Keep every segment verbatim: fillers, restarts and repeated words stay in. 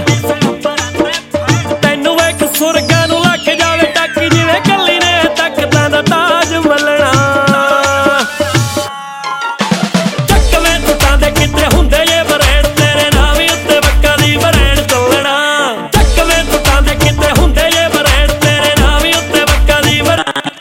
ਤੈਨੂੰ ਵੇਖ ਸੁਰਗਾਂ ਨੂੰ ਲੱਗ ਜਾਵੇ ਟੱਕ ਜਿਵੇਂ ਕੱਲੀ ਨੇ ਤੱਕਦਾਂ ਦਾ ਤਾਜ ਮਲਣਾ। ਚੱਕਵੇਂ ਟੁੱਟਾਂ ਦੇ ਕਿਤੇ ਹੁੰਦੇ ਜੇ ਬਰੇੜ ਤੇਰੇ ਨਾਂ ਵੀ ਉੱਤੇ ਵੱਕਾ ਦੀ ਬਰੇੜ ਚੱਲਣਾ। ਚੱਕਵੇਂ ਟੁੱਟਾਂ ਦੇ ਕਿਤੇ ਹੁੰਦੇ ਜੇ ਬਰੇੜ ਤੇਰੇ ਨਾਂ ਵੀ ਉੱਤੇ ਵੱਕਾ ਦੀ ਬਰੇੜ।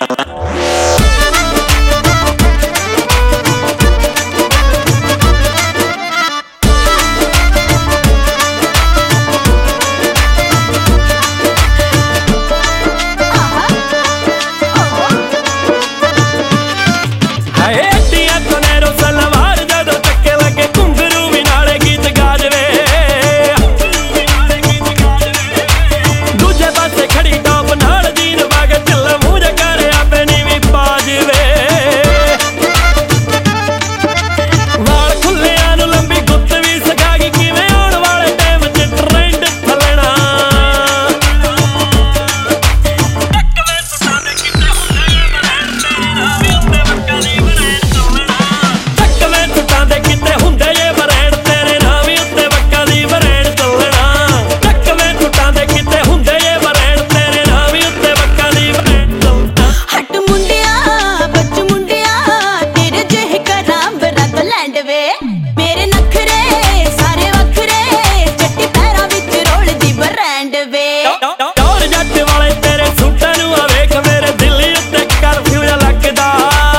ਮੇਰੇ ਨਖਰੇ ਸਾਰੇ ਵੱਖਰੇ ਚੱਟੀ ਪੈਰਾਂ ਵਿੱਚ ਰੋਲਦੀ ਬ੍ਰਾਂਡ ਵੇ। ਟੌਰ ਜੱਟ ਵਾਲੇ ਤੇਰੇ ਸੂਟਾਂ ਨੂੰ ਆ ਵੇਖ ਮੇਰੇ ਦਿਲ ਉੱਤੇ ਕਰਫਿਊ ਲੱਗਦਾ।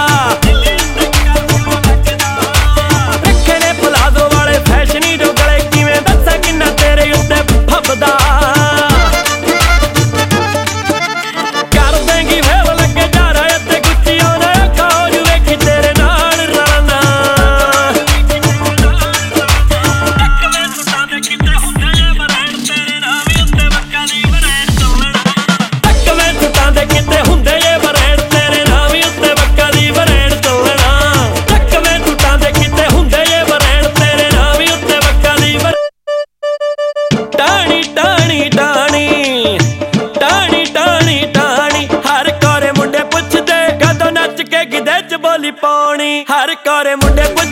ਰੱਖੇ ਨੇ ਪਲਾਜ਼ੋ ਵਾਲੇ ਫੈਸ਼ਨੀ ਜੋ ਗਲੇ ਕਿਵੇਂ ਦੱਸਾਂ ਕਿੰਨਾ ਤੇਰੇ ਉੱਤੇ ਫੱਬਦਾ। ਕਰ ਦੇਂਗੀ ਵੇਲ ਲੱਗੇ ਜਾਰਾ ਉੱਤੇ ਗੁੱਚੀਆਂ ਨਾ ਅੱਖਾਂ ਹੋ ਜੂ ਵੇਖੀ ਤੇਰੇ ਨਾਲ ਰਲਣਾ। ਹਰ ਕੋਰੇ ਮੁੰਡੇ